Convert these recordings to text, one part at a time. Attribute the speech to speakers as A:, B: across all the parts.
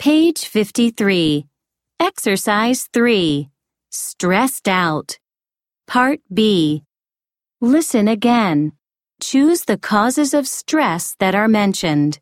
A: Page 53. Exercise 3. Stressed out. Part B. Listen again. Choose the causes of stress that are mentioned.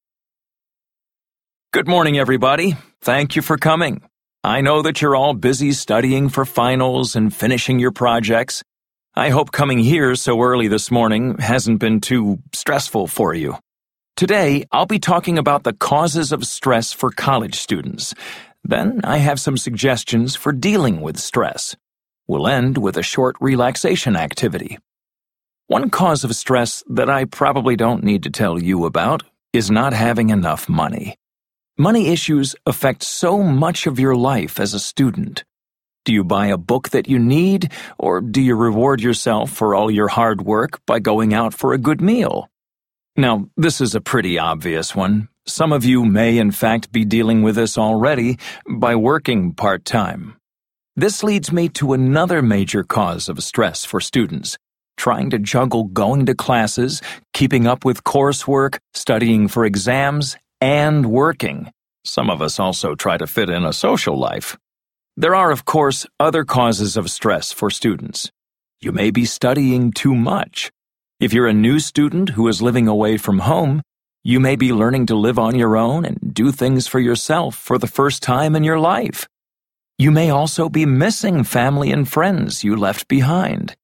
B: Good morning, everybody. Thank you for coming. I know that you're all busy studying for finals and finishing your projects. I hope coming here so early this morning hasn't been too stressful for you. Today, I'll be talking about the causes of stress for college students. Then I have some suggestions for dealing with stress. We'll end with a short relaxation activity. One cause of stress that I probably don't need to tell you about is not having enough money. Money issues affect so much of your life as a student. Do you buy a book that you need, or do you reward yourself for all your hard work by going out for a good meal? Now, this is a pretty obvious one. Some of you may in fact be dealing with this already by working part-time. This leads me to another major cause of stress for students: trying to juggle going to classes, keeping up with coursework, studying for exams, and working. Some of us also try to fit in a social life. There are, of course, other causes of stress for students. You may be studying too much. If you're a new student who is living away from home, you may be learning to live on your own and do things for yourself for the first time in your life. You may also be missing family and friends you left behind.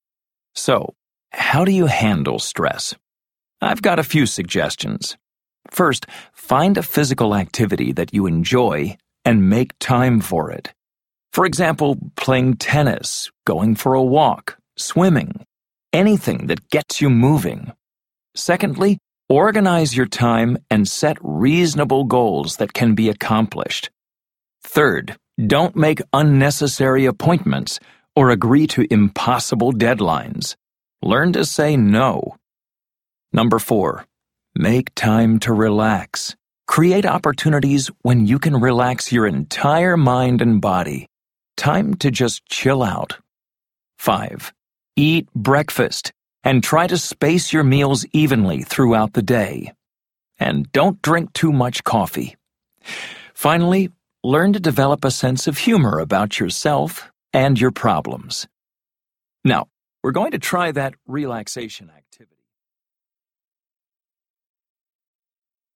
B: So, how do you handle stress? I've got a few suggestions. First, find a physical activity that you enjoy and make time for it. For example, playing tennis, going for a walk, swimming, anything that gets you moving. Secondly, organize your time and set reasonable goals that can be accomplished. Third, don't make unnecessary appointments or agree to impossible deadlines. Learn to say no. Number 4, make time to relax. Create opportunities when you can relax your entire mind and body. Time to just chill out. 5, eat breakfast and try to space your meals evenly throughout the day. And don't drink too much coffee. Finally, learn to develop a sense of humor about yourself and your problems. Now, we're going to try that relaxation activity.